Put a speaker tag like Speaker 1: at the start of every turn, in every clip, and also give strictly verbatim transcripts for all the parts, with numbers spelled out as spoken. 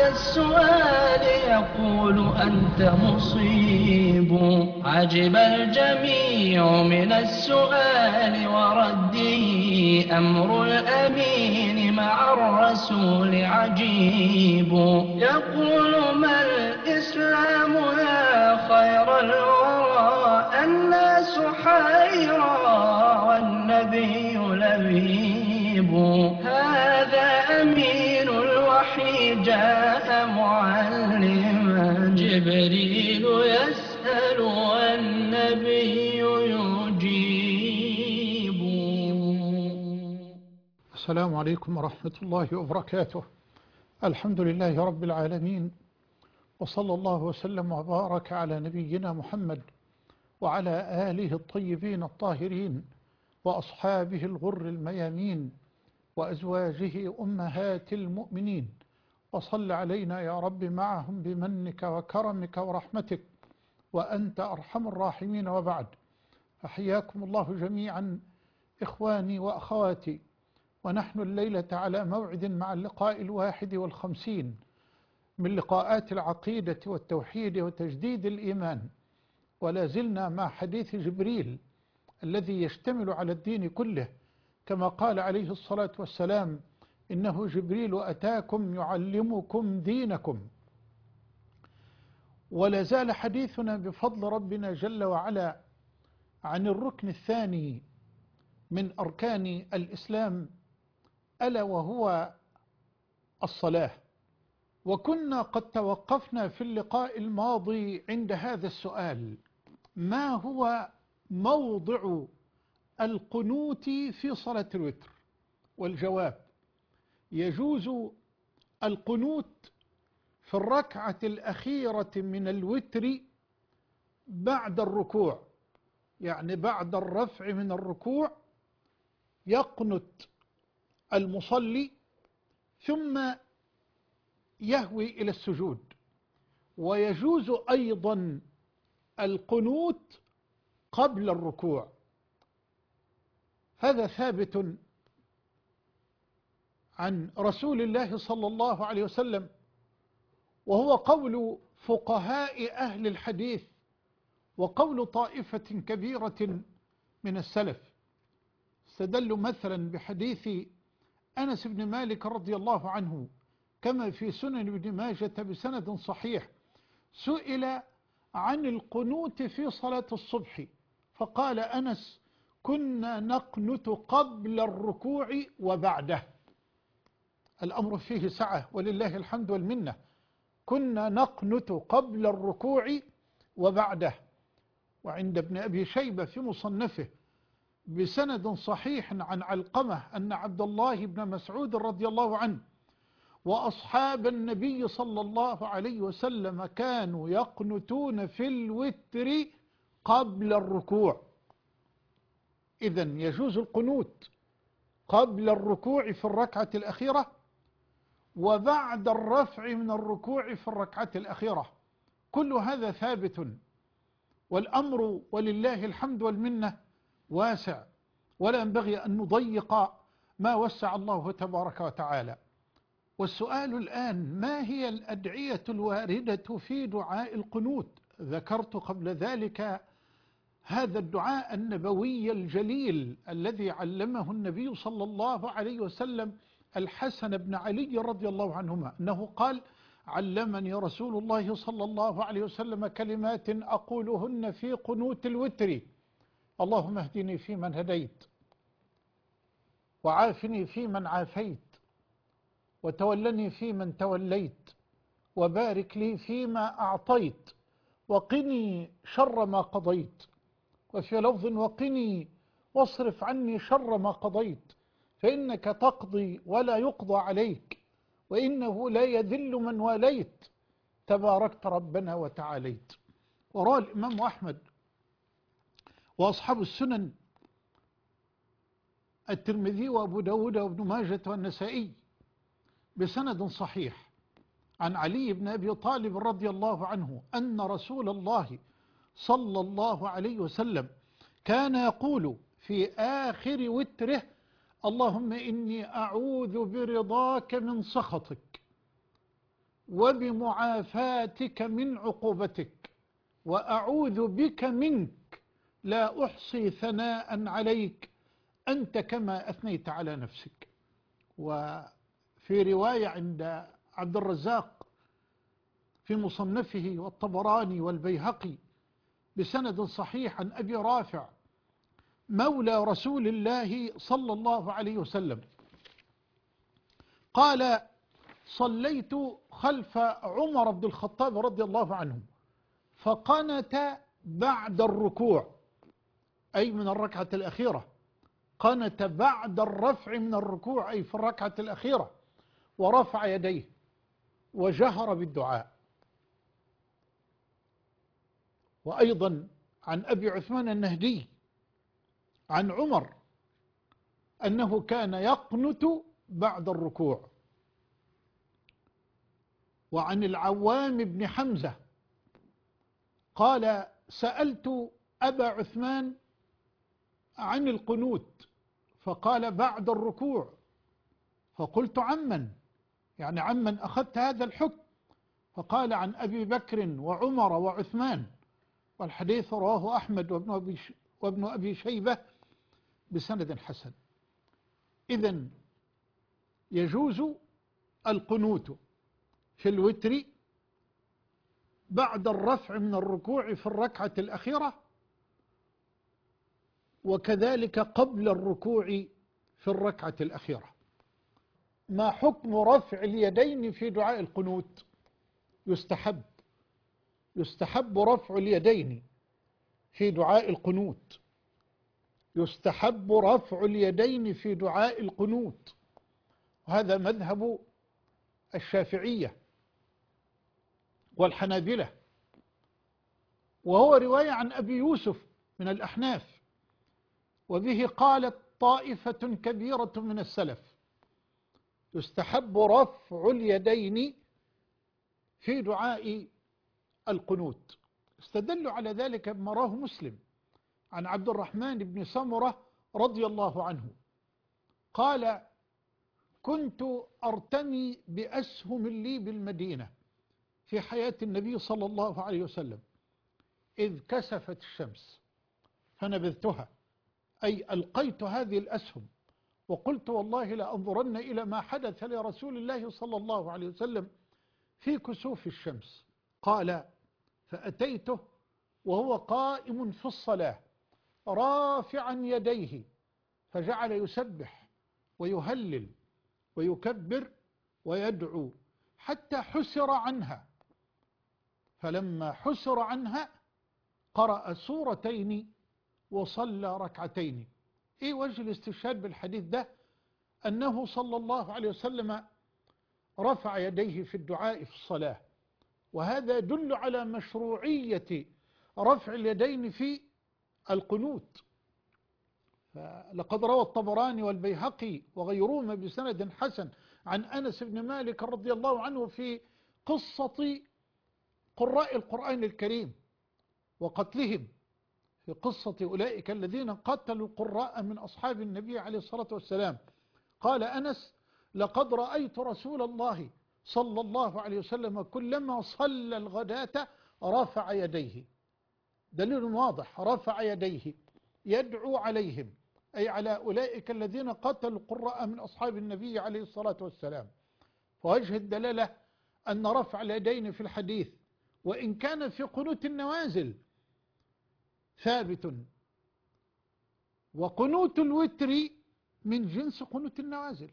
Speaker 1: السؤال يقول أنت مصيب. عجب الجميع من السؤال ورده، أمر الأمين مع الرسول عجيب. يقول ما الإسلام يا خير الورى، الناس حيرى والنبي لبيب. هذا أمين الوحي جاء معلما، جبريل يسأل والنبي يجيب.
Speaker 2: السلام عليكم ورحمة الله وبركاته. الحمد لله رب العالمين، وصلى الله وسلم وبارك على نبينا محمد وعلى آله الطيبين الطاهرين وأصحابه الغر الميامين وأزواجه أمهات المؤمنين، وصل علينا يا رب معهم بمنك وكرمك ورحمتك وأنت أرحم الراحمين. وبعد، فحياكم الله جميعا إخواني وأخواتي، ونحن الليلة على موعد مع اللقاء الواحد والخمسين من لقاءات العقيدة والتوحيد وتجديد الإيمان، ولا زلنا مع حديث جبريل الذي يشتمل على الدين كله، كما قال عليه الصلاة والسلام: إنه جبريل أتاكم يعلمكم دينكم. ولا زال حديثنا بفضل ربنا جل وعلا عن الركن الثاني من أركان الإسلام، ألا وهو الصلاة. وكنا قد توقفنا في اللقاء الماضي عند هذا السؤال: ما هو موضع القنوت في صلاة الوتر؟ والجواب: يجوز القنوت في الركعة الأخيرة من الوتر بعد الركوع، يعني بعد الرفع من الركوع يقنت المصلي ثم يهوي إلى السجود. ويجوز أيضا القنوت قبل الركوع. هذا ثابت عن رسول الله صلى الله عليه وسلم، وهو قول فقهاء أهل الحديث وقول طائفة كبيرة من السلف. استدلوا مثلا بحديث أنس بن مالك رضي الله عنه كما في سنن ابن ماجة بسند صحيح، سئل عن القنوت في صلاة الصبح فقال أنس: كنا نقنت قبل الركوع وبعده. الأمر فيه سعة ولله الحمد والمنة. كنا نقنت قبل الركوع وبعده. وعند ابن أبي شيبة في مصنفه بسند صحيح عن علقمة أن عبد الله بن مسعود رضي الله عنه وأصحاب النبي صلى الله عليه وسلم كانوا يقنتون في الوتر قبل الركوع. إذن يجوز القنوت قبل الركوع في الركعة الأخيرة وبعد الرفع من الركوع في الركعة الأخيرة. كل هذا ثابت، والأمر ولله الحمد والمنة واسع، ولا ينبغي أن نضيق ما وسع الله تبارك وتعالى. والسؤال الآن: ما هي الأدعية الواردة في دعاء القنوت؟ ذكرت قبل ذلك هذا الدعاء النبوي الجليل الذي علمه النبي صلى الله عليه وسلم الحسن بن علي رضي الله عنهما، أنه قال: علمني رسول الله صلى الله عليه وسلم كلمات أقولهن في قنوت الوتر: اللهم اهدني فيمن هديت، وعافني فيمن عافيت، وتولني فيمن توليت، وبارك لي فيما أعطيت، وقني شر ما قضيت. وفي لفظ: وقني واصرف عني شر ما قضيت، فإنك تقضي ولا يقضى عليك، وإنه لا يذل من واليت، تباركت ربنا وتعاليت. وروى الإمام أحمد وأصحاب السنن الترمذي وأبو داود وابن ماجة والنسائي بسند صحيح عن علي بن أبي طالب رضي الله عنه أن رسول الله صلى الله عليه وسلم كان يقول في آخر وتره: اللهم إني أعوذ برضاك من سخطك، وبمعافاتك من عقوبتك، وأعوذ بك منك، لا أحصي ثناء عليك أنت كما أثنيت على نفسك. وفي رواية عند عبد الرزاق في مصنفه والطبراني والبيهقي بسند صحيح عن أبي رافع مولى رسول الله صلى الله عليه وسلم قال: صليت خلف عمر بن الخطاب رضي الله عنه فقنت بعد الركوع، أي من الركعة الأخيرة، قنت بعد الرفع من الركوع أي في الركعة الأخيرة، ورفع يديه وجهر بالدعاء. وأيضا عن أبي عثمان النهدي عن عمر أنه كان يقنت بعد الركوع. وعن العوام بن حمزة قال: سألت أبا عثمان عن القنوت فقال: بعد الركوع. فقلت: عمن؟ يعني عمن أخذت هذا الحكم؟ فقال: عن أبي بكر وعمر وعثمان. والحديث رواه أحمد وابن أبي, وابن أبي شيبة بسند حسن. إذن يجوز القنوت في الوتر بعد الرفع من الركوع في الركعة الأخيرة، وكذلك قبل الركوع في الركعة الأخيرة. ما حكم رفع اليدين في دعاء القنوت؟ يستحب يستحب رفع اليدين في دعاء القنوت يستحب رفع اليدين في دعاء القنوت. وهذا مذهب الشافعية والحنابلة، وهو رواية عن أبي يوسف من الأحناف، وبه قالت طائفة كبيرة من السلف: يستحب رفع اليدين في دعاء القنوت. استدلوا على ذلك بما رواه مسلم عن عبد الرحمن بن سمرة رضي الله عنه قال: كنت أرتمي بأسهم لي بالمدينة في حياة النبي صلى الله عليه وسلم، إذ كسفت الشمس فنبذتها، أي ألقيت هذه الأسهم، وقلت: والله لأنظرن إلى ما حدث لرسول الله صلى الله عليه وسلم في كسوف الشمس. قال: فأتيته وهو قائم في الصلاة رافعا يديه، فجعل يسبح ويهلل ويكبر ويدعو حتى حسر عنها، فلما حسر عنها قرأ سورتين وصلى ركعتين. ايه وجه الاستشهاد بالحديث ده؟ أنه صلى الله عليه وسلم رفع يديه في الدعاء في الصلاة، وهذا يدل على مشروعية رفع اليدين في القنوت. لقد روى الطبراني والبيهقي وغيرهما بسند حسن عن أنس بن مالك رضي الله عنه في قصة قراء القرآن الكريم وقتلهم، في قصة أولئك الذين قتلوا القراء من أصحاب النبي عليه الصلاة والسلام. قال أنس: لقد رأيت رسول الله صلى الله عليه وسلم كلما صلى الغداة رفع يديه. دليل واضح، رفع يديه يدعو عليهم، أي على أولئك الذين قتلوا القراء من أصحاب النبي عليه الصلاة والسلام. فوجه الدلالة أن رفع اليدين في الحديث وإن كان في قنوت النوازل ثابت، وقنوت الوتر من جنس قنوت النوازل.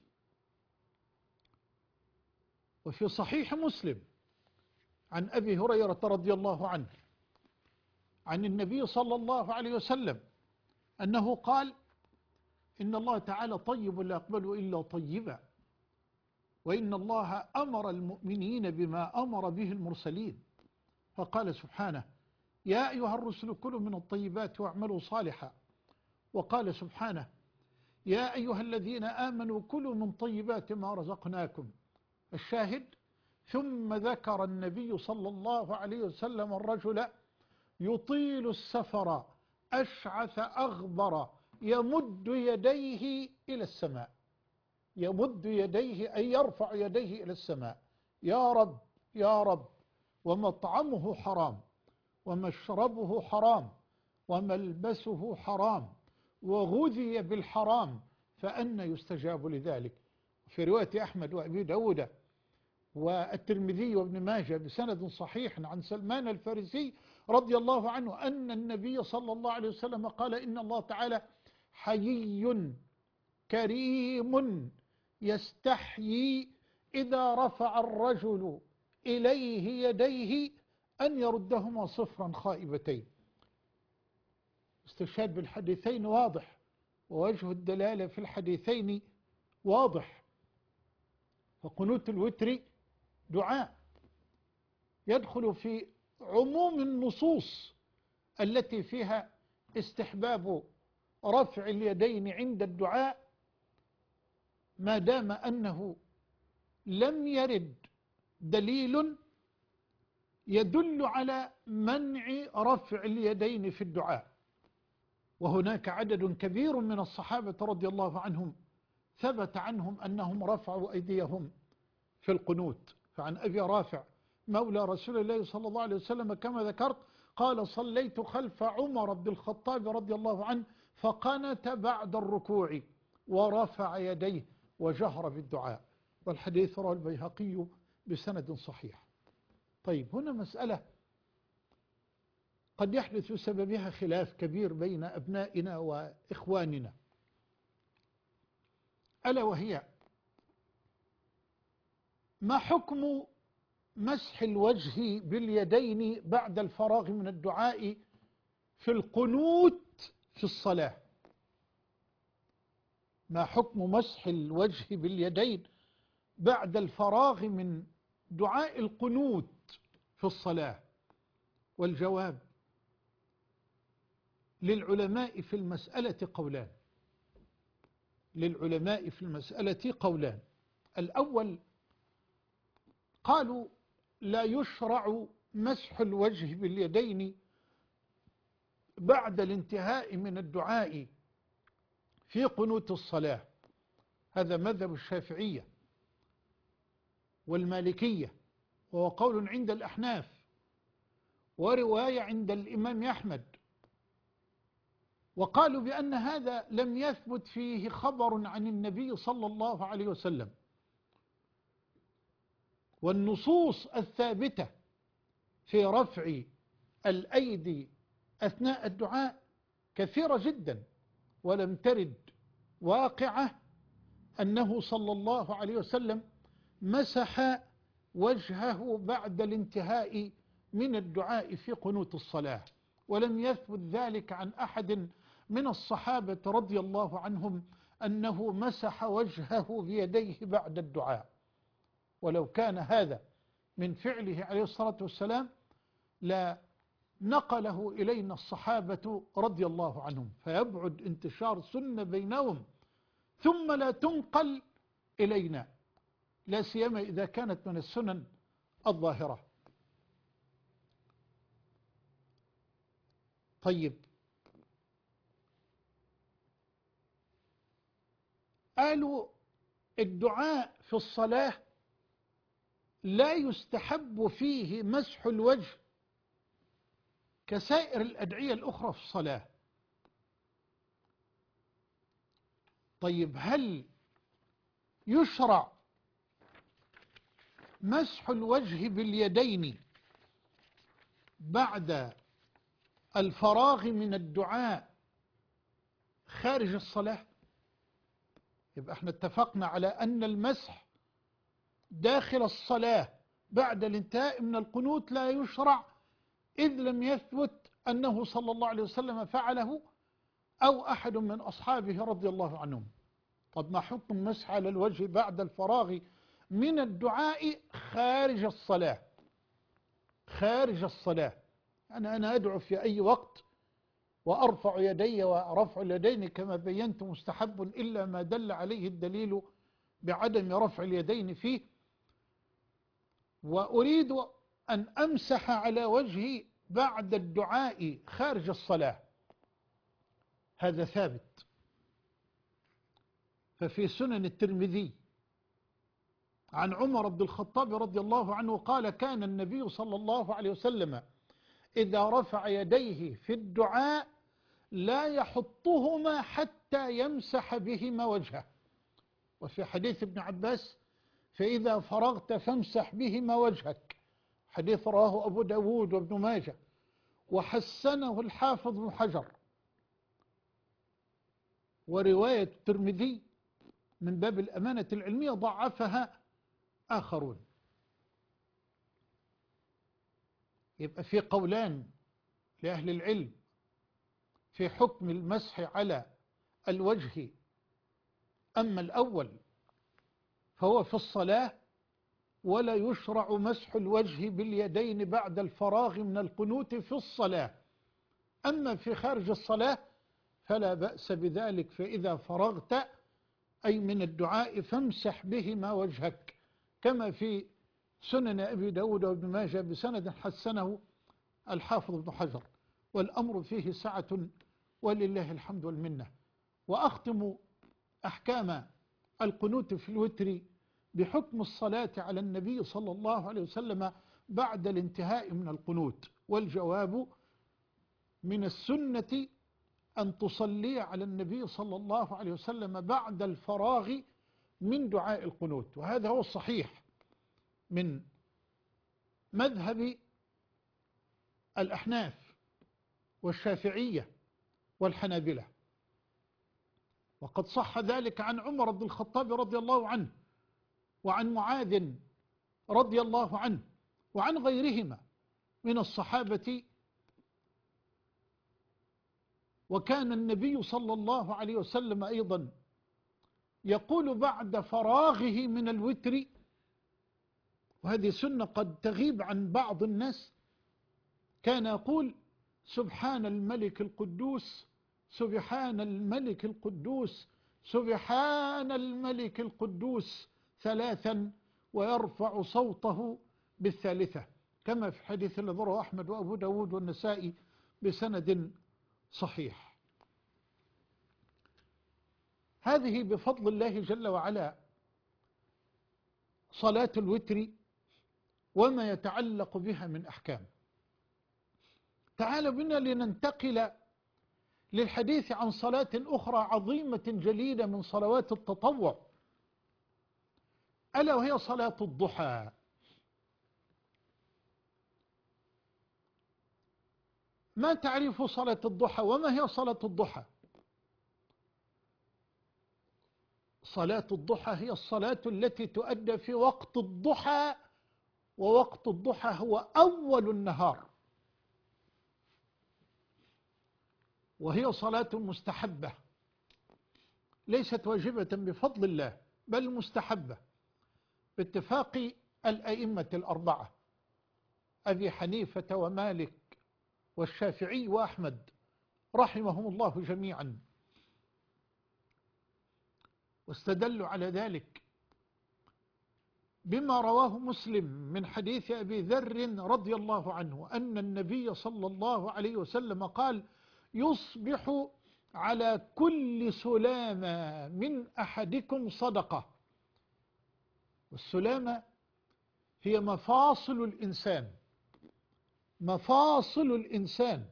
Speaker 2: وفي صحيح مسلم عن أبي هريرة رضي الله عنه عن النبي صلى الله عليه وسلم أنه قال: إن الله تعالى طيب لا يقبل إلا طيبا، وإن الله أمر المؤمنين بما أمر به المرسلين، فقال سبحانه: يا أيها الرسل كلوا من الطيبات واعملوا صالحا، وقال سبحانه: يا أيها الذين آمنوا كلوا من طيبات ما رزقناكم. الشاهد: ثم ذكر النبي صلى الله عليه وسلم الرجل يطيل السفر أشعث أغبر يمد يديه إلى السماء، يمد يديه أي يرفع يديه إلى السماء، يا رب يا رب، ومطعمه حرام ومشربه حرام وملبسه حرام وغذي بالحرام، فأنى يستجاب لذلك؟ في رواية أحمد وأبي داود والترمذي وابن ماجه بسند صحيح عن سلمان الفارسي رضي الله عنه أن النبي صلى الله عليه وسلم قال: إن الله تعالى حيي كريم يستحيي إذا رفع الرجل إليه يديه أن يردهما صفرا خائبتين. استشهاد بالحديثين واضح، ووجه الدلالة في الحديثين واضح. فقنوت الوتر دعاء يدخل في عموم النصوص التي فيها استحباب رفع اليدين عند الدعاء، ما دام أنه لم يرد دليل يدل على منع رفع اليدين في الدعاء. وهناك عدد كبير من الصحابة رضي الله عنهم ثبت عنهم أنهم رفعوا أيديهم في القنوت. فعن أبي رافع مولى رسول الله صلى الله عليه وسلم كما ذكرت قال: صليت خلف عمر بن الخطاب رضي الله عنه فقنت بعد الركوع ورفع يديه وجهر بالدعاء. والحديث رواه البيهقي بسند صحيح. طيب، هنا مسألة قد يحدث سببها خلاف كبير بين أبنائنا وإخواننا، ألا وهي: ما حكم مسح الوجه باليدين بعد الفراغ من الدعاء في القنوت في الصلاة؟ ما حكم مسح الوجه باليدين بعد الفراغ من دعاء القنوت في الصلاة؟ والجواب: للعلماء في المسألة قولان للعلماء في المسألة قولان الأول قالوا: لا يشرع مسح الوجه باليدين بعد الانتهاء من الدعاء في قنوت الصلاة. هذا مذهب الشافعية والمالكية، وهو قول عند الأحناف، ورواية عند الإمام أحمد. وقالوا بأن هذا لم يثبت فيه خبر عن النبي صلى الله عليه وسلم، والنصوص الثابتة في رفع الأيدي أثناء الدعاء كثيرة جدا، ولم ترد واقعة أنه صلى الله عليه وسلم مسح وجهه بعد الانتهاء من الدعاء في قنوت الصلاة، ولم يثبت ذلك عن أحد من الصحابة رضي الله عنهم أنه مسح وجهه بيديه بعد الدعاء. ولو كان هذا من فعله عليه الصلاة والسلام لا نقله إلينا الصحابة رضي الله عنهم، فيبعد انتشار سنة بينهم ثم لا تنقل إلينا، لا سيما إذا كانت من السنن الظاهرة. طيب، قالوا الدعاء في الصلاة لا يستحب فيه مسح الوجه كسائر الأدعية الأخرى في الصلاة. طيب، هل يشرع مسح الوجه باليدين بعد الفراغ من الدعاء خارج الصلاة؟ يبقى احنا اتفقنا على أن المسح داخل الصلاة بعد الانتهاء من القنوت لا يشرع، إذ لم يثبت أنه صلى الله عليه وسلم فعله أو أحد من أصحابه رضي الله عنهم. طب ما حكم مسح على الوجه بعد الفراغ من الدعاء خارج الصلاة؟ خارج الصلاة أنا أنا أدعو في أي وقت وأرفع يدي، ورفع اليدين كما بينت مستحب إلا ما دل عليه الدليل بعدم رفع اليدين فيه، وأريد أن أمسح على وجهي بعد الدعاء خارج الصلاة، هذا ثابت. ففي سنن الترمذي عن عمر بن الخطاب رضي الله عنه قال كان النبي صلى الله عليه وسلم إذا رفع يديه في الدعاء لا يحطهما حتى يمسح بهما وجهه. وفي حديث ابن عباس فإذا فرغت فامسح بهما وجهك، حديث رواه أبو داود وابن ماجه، وحسنه الحافظ بن حجر. ورواية الترمذي من باب الأمانة العلمية ضعفها آخرون. يبقى في قولان لأهل العلم في حكم المسح على الوجه. أما الأول فهو في الصلاة، ولا يشرع مسح الوجه باليدين بعد الفراغ من القنوت في الصلاة. أما في خارج الصلاة فلا بأس بذلك، فإذا فرغت أي من الدعاء فامسح بهما وجهك، كما في سنن أبي داود وابن ماجه بسند حسنه الحافظ بن حجر. والأمر فيه سعة ولله الحمد والمنة. وأختم أحكام القنوت في الوتر بحكم الصلاة على النبي صلى الله عليه وسلم بعد الانتهاء من القنوت. والجواب من السنة أن تصلي على النبي صلى الله عليه وسلم بعد الفراغ من دعاء القنوت، وهذا هو الصحيح من مذهب الأحناف والشافعية والحنابلة. وقد صح ذلك عن عمر بن الخطاب رضي الله عنه، وعن معاذ رضي الله عنه، وعن غيرهما من الصحابة. وكان النبي صلى الله عليه وسلم أيضا يقول بعد فراغه من الوتر، وهذه سنة قد تغيب عن بعض الناس، كان يقول سبحان الملك القدوس سبحان الملك القدوس سبحان الملك القدوس ثلاثا، ويرفع صوته بالثالثة، كما في حديث الذي رواه أحمد وأبو داود والنسائي بسند صحيح. هذه بفضل الله جل وعلا صلاة الوتر وما يتعلق بها من أحكام. تعالوا بنا لننتقل للحديث عن صلاة أخرى عظيمة جليلة من صلوات التطوع، ألا وهي صلاة الضحى. ما تعرف صلاة الضحى؟ وما هي صلاة الضحى؟ صلاة الضحى هي الصلاة التي تؤدى في وقت الضحى، ووقت الضحى هو أول النهار، وهي صلاة مستحبة ليست واجبة بفضل الله، بل مستحبة باتفاق الأئمة الأربعة أبي حنيفة ومالك والشافعي وأحمد رحمهم الله جميعا. واستدلوا على ذلك بما رواه مسلم من حديث أبي ذر رضي الله عنه أن النبي صلى الله عليه وسلم قال يصبح على كل سلامة من أحدكم صدقة. والسلامة هي مفاصل الإنسان، مفاصل الإنسان.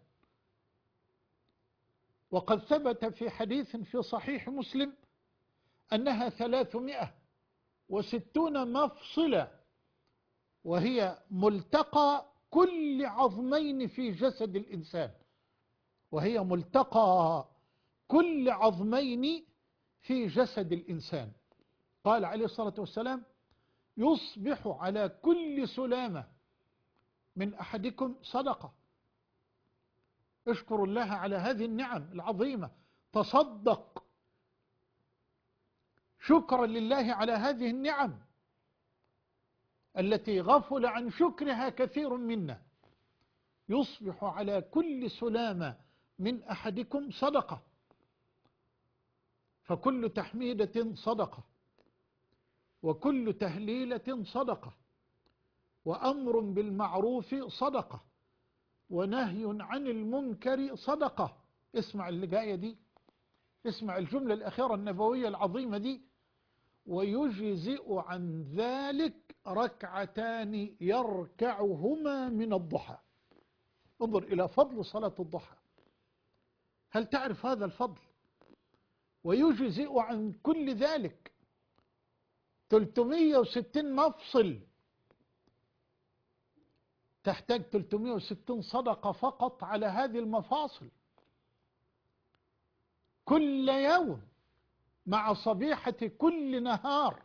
Speaker 2: وقد ثبت في حديث في صحيح مسلم أنها ثلاثمائة وستون مفصلة، وهي ملتقى كل عظمين في جسد الإنسان، وهي ملتقى كل عظمين في جسد الإنسان. قال عليه الصلاة والسلام يصبح على كل سلامة من أحدكم صدقة. اشكروا الله على هذه النعم العظيمة، تصدق شكرا لله على هذه النعم التي غفل عن شكرها كثير منا. يصبح على كل سلامة من أحدكم صدقة، فكل تحميدة صدقة، وكل تهليلة صدقة، وأمر بالمعروف صدقة، ونهي عن المنكر صدقة. اسمع اللي جاية دي، اسمع الجملة الأخيرة النبوية العظيمة دي، ويجزئ عن ذلك ركعتان يركعهما من الضحى. انظر إلى فضل صلاة الضحى، هل تعرف هذا الفضل؟ ويجزئ عن كل ذلك ثلاثمئة وستين مفصل، تحتاج ثلاثمئة وستين صدقة فقط على هذه المفاصل كل يوم مع صبيحة كل نهار،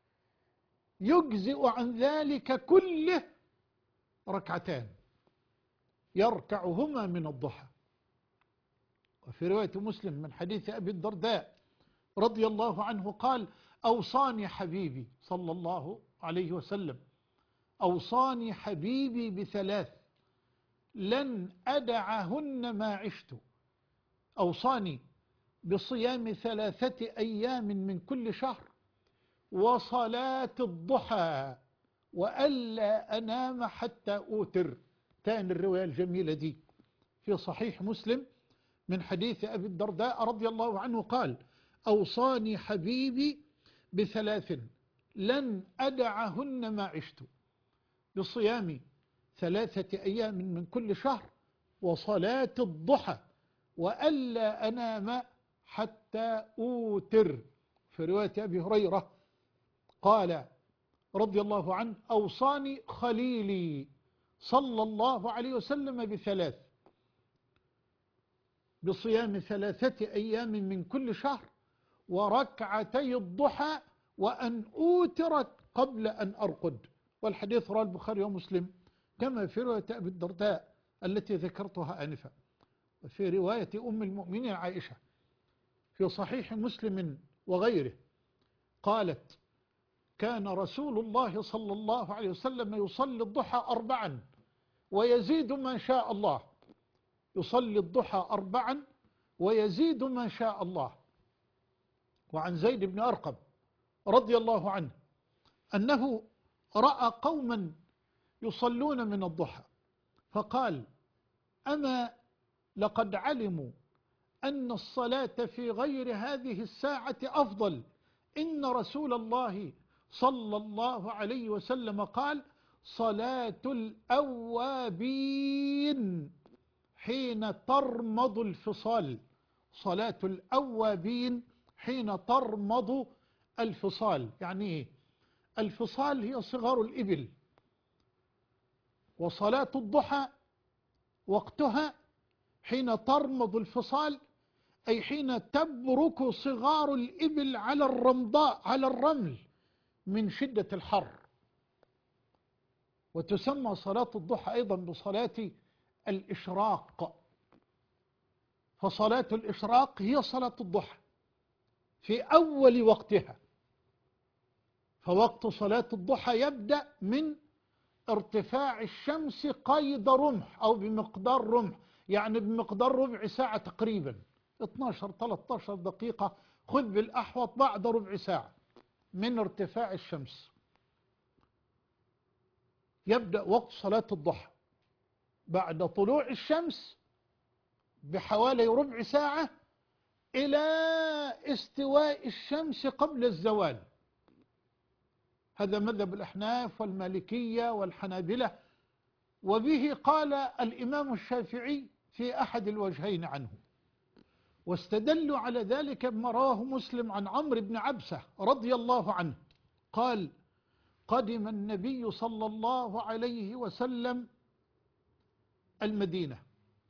Speaker 2: يجزئ عن ذلك كله ركعتان يركعهما من الضحى. وفي رواية مسلم من حديث أبي الدرداء رضي الله عنه قال: أوصاني حبيبي صلى الله عليه وسلم أوصاني حبيبي بثلاث لن أدعهن ما عشت. أوصاني بصيام ثلاثة أيام من كل شهر، وصلاة الضحى، وألا أنام حتى أوتر. تاني الرواية الجميلة دي في صحيح مسلم من حديث أبي الدرداء رضي الله عنه قال: أوصاني حبيبي بثلاث لن أدعهن ما عشت، بصيام ثلاثة أيام من كل شهر، وصلاة الضحى، وألا أنام حتى أوتر. في رواية أبي هريرة قال رضي الله عنه: أوصاني خليلي صلى الله عليه وسلم بثلاث، بصيام ثلاثة أيام من كل شهر، وركعتي الضحى، وأن أوتر قبل أن أرقد. والحديث رواه البخاري ومسلم كما في رواية أبي الدرداء التي ذكرتها آنفا. وفي رواية أم المؤمنين عائشة في صحيح مسلم وغيره قالت: كان رسول الله صلى الله عليه وسلم يصلي الضحى أربعا ويزيد ما شاء الله. يصلي الضحى أربعا ويزيد ما شاء الله. وعن زيد بن أرقم رضي الله عنه أنه رأى قوما يصلون من الضحى فقال: أما لقد علموا أن الصلاة في غير هذه الساعة أفضل، إن رسول الله صلى الله عليه وسلم قال: صلاة الأوابين حين ترمض الفصال. صلاة الأوابين حين ترمض الفصال. يعني إيه؟ الفصال هي صغار الإبل، وصلاة الضحى وقتها حين ترمض الفصال، أي حين تبرك صغار الإبل على الرمضاء على الرمل من شدة الحر. وتسمى صلاة الضحى أيضا بصلاة الإشراق، فصلاة الإشراق هي صلاة الضحى في أول وقتها. فوقت صلاة الضحى يبدأ من ارتفاع الشمس قيد رمح أو بمقدار رمح، يعني بمقدار ربع ساعة تقريبا، اثناشر ثلاثة عشر دقيقة، خذ بالأحوط بعد ربع ساعة من ارتفاع الشمس يبدأ وقت صلاة الضحى. بعد طلوع الشمس بحوالي ربع ساعة إلى استواء الشمس قبل الزوال. هذا مذهب الأحناف والمالكية والحنابلة، وبه قال الإمام الشافعي في أحد الوجهين عنه. واستدلوا على ذلك بما رواه مسلم عن عمرو بن عبسة رضي الله عنه قال: قدم النبي صلى الله عليه وسلم المدينة،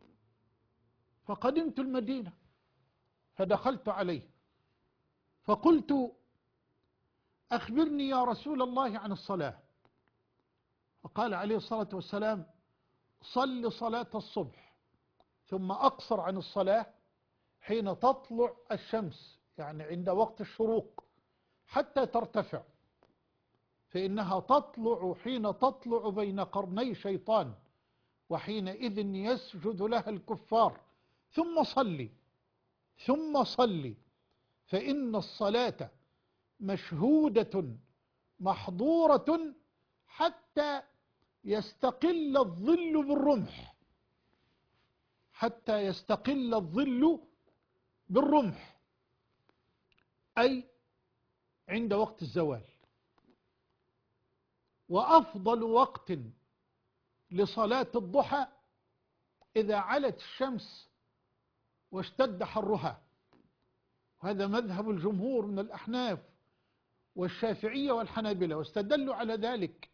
Speaker 2: فقدمت المدينة فدخلت عليه فقلت: أخبرني يا رسول الله عن الصلاة. فقال عليه الصلاة والسلام: صل صلاة الصبح ثم أقصر عن الصلاة حين تطلع الشمس، يعني عند وقت الشروق، حتى ترتفع، فإنها تطلع حين تطلع بين قرني شيطان، وحينئذ يسجد لها الكفار. ثم صلي ثم صلي فإن الصلاة مشهودة محظورة حتى يستقل الظل بالرمح، حتى يستقل الظل بالرمح، أي عند وقت الزوال. وأفضل وقت لصلاة الضحى إذا علت الشمس واشتد حرها. وهذا مذهب الجمهور من الأحناف والشافعية والحنابلة، واستدلوا على ذلك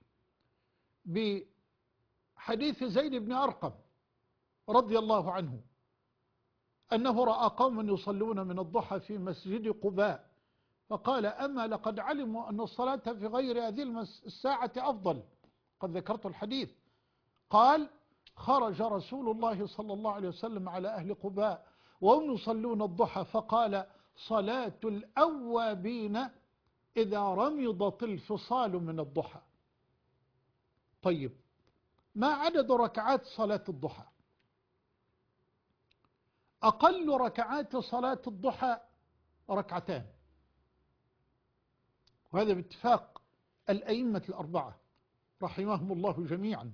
Speaker 2: بحديث زيد بن أرقم رضي الله عنه أنه رأى قوما يصلون من الضحى في مسجد قباء، فقال: أما لقد علموا أن الصلاة في غير هذه الساعة أفضل. قد ذكرت الحديث. قال: خرج رسول الله صلى الله عليه وسلم على أهل قباء وهم يصلون الضحى فقال: صلاة الأوابين إذا رمضت الفصال من الضحى. طيب، ما عدد ركعات صلاة الضحى؟ أقل ركعات صلاة الضحى ركعتان، وهذا باتفاق الأئمة الأربعة رحمهم الله جميعا.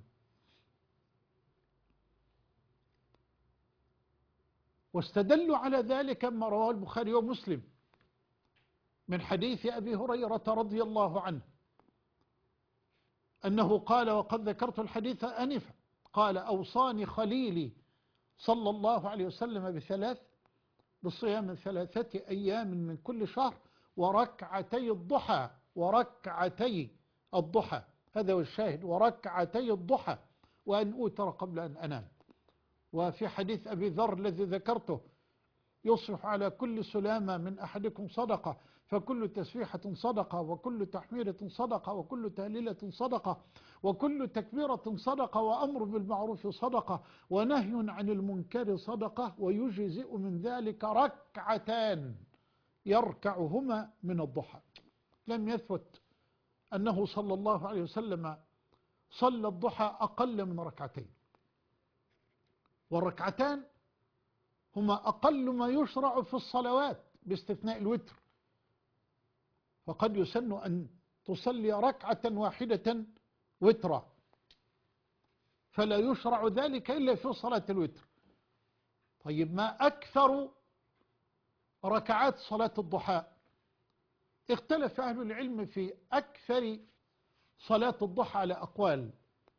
Speaker 2: واستدلوا على ذلك ما رواه البخاري ومسلم من حديث أبي هريرة رضي الله عنه أنه قال، وقد ذكرت الحديث آنفا، قال: أوصاني خليلي صلى الله عليه وسلم بثلاث: بصيام ثلاثة أيام من كل شهر، وركعتي الضحى. وركعتي الضحى، هذا هو الشاهد، وركعتي الضحى، وأن أوتر قبل أن أنام. وفي حديث أبي ذر الذي ذكرته: يصبح على كل سلامة من أحدكم صدقة، فكل تسبيحة صدقة، وكل تحميرة صدقة، وكل تهليلة صدقة، وكل تكبيرة صدقة، وأمر بالمعروف صدقة، ونهي عن المنكر صدقة، ويجزئ من ذلك ركعتان يركعهما من الضحى. لم يثبت أنه صلى الله عليه وسلم صلى الضحى أقل من ركعتين، والركعتان هما أقل ما يشرع في الصلوات باستثناء الوتر، فقد يسن أن تصلي ركعة واحدة وترا، فلا يشرع ذلك إلا في صلاة الوتر. طيب، ما أكثر ركعات صلاة الضحى؟ اختلف أهل العلم في أكثر صلاة الضحى على أقوال،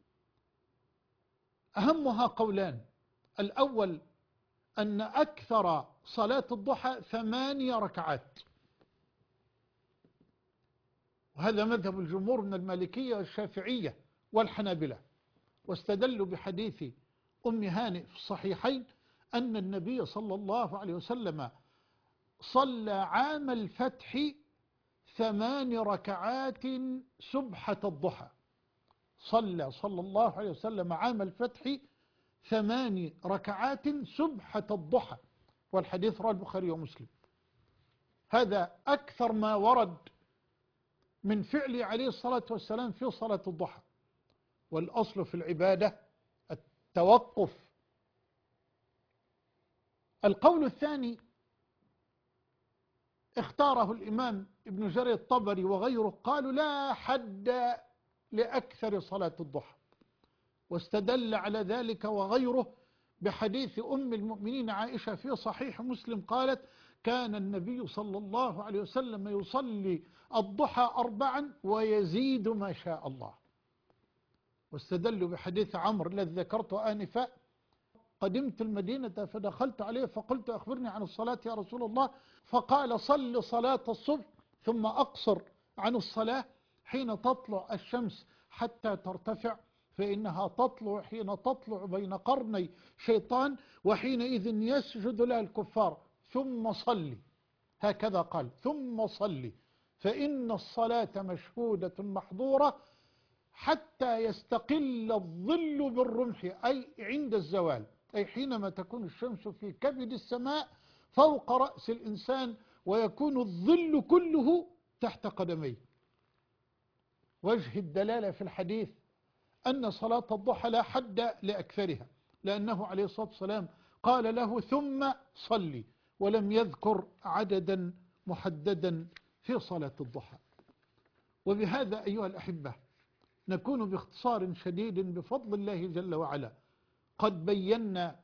Speaker 2: أهمها قولان: الأول أن أكثر صلاة الضحى ثمانية ركعات، وهذا مذهب الجمهور من المالكية والشافعية والحنابلة، واستدلوا بحديث أم هانئ في الصحيحين أن النبي صلى الله عليه وسلم صلى عام الفتح ثمان ركعات سبحة الضحى. صلى صلى الله عليه وسلم عام الفتح ثمان ركعات سبحة الضحى، والحديث رواه البخاري ومسلم. هذا أكثر ما ورد من فعل عليه الصلاة والسلام في صلاة الضحى، والأصل في العبادة التوقف. القول الثاني اختاره الإمام ابن جرير الطبري وغيره، قالوا: لا حد لأكثر صلاة الضحى، واستدل على ذلك وغيره بحديث أم المؤمنين عائشة في صحيح مسلم قالت: كان النبي صلى الله عليه وسلم يصلي الضحى أربعا ويزيد ما شاء الله. واستدلوا بحديث عمرو الذي ذكرته آنفا: قدمت المدينة فدخلت عليه فقلت: أخبرني عن الصلاة يا رسول الله، فقال: صل صلاة الصبح ثم أقصر عن الصلاة حين تطلع الشمس حتى ترتفع، فإنها تطلع حين تطلع بين قرني شيطان، وحينئذ يسجد لها الكفار، ثم صلي. هكذا قال: ثم صلي، فإن الصلاة مشهودة محظورة حتى يستقل الظل بالرمح، أي عند الزوال، أي حينما تكون الشمس في كبد السماء فوق رأس الإنسان، ويكون الظل كله تحت قدميه. وجه الدلالة في الحديث أن صلاة الضحى لا حد لأكثرها، لأنه عليه الصلاة والسلام قال له: ثم صلي، ولم يذكر عددا محددا في صلاة الضحى. وبهذا أيها الأحبة نكون باختصار شديد بفضل الله جل وعلا قد بينا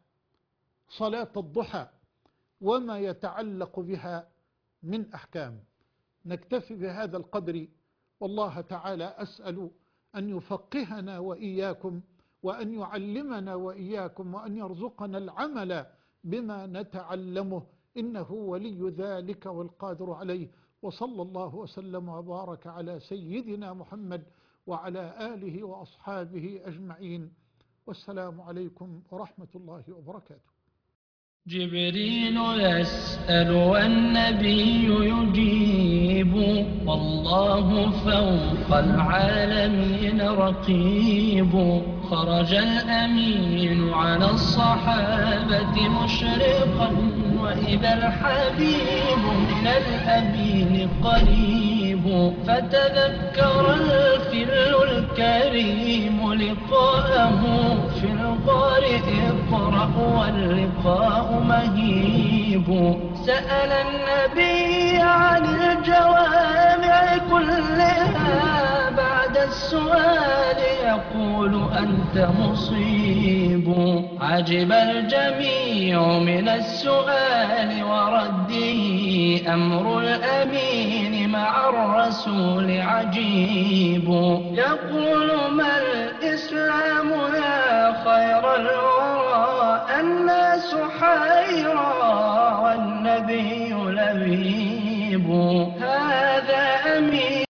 Speaker 2: صلاة الضحى وما يتعلق بها من أحكام. نكتفي بهذا القدر، والله تعالى أسأل أن يفقهنا وإياكم، وأن يعلمنا وإياكم، وأن يرزقنا العمل بما نتعلمه، إنه ولي ذلك والقادر عليه. وصلى الله وسلم وبارك على سيدنا محمد وعلى آله وأصحابه أجمعين، والسلام عليكم ورحمة الله وبركاته.
Speaker 1: جبريل يسأل والنبي يجيب، والله فوق العالمين رقيب. خرج الأمين على الصحابة مشرقا، وإذا الحبيب من الأمين قريب. فتذكر الخل الكريم لقاءه في الغار اقرأ واللقاء مهيب. سأل النبي عن الجوامع كلها، بعد السؤال يقول أنت مصيب. عجب الجميع من السؤال ورده، أمر الأمين مع الرسول عجيب. يقول ما الإسلام يا خير الورى، الناس حيرى والنبي لبيب.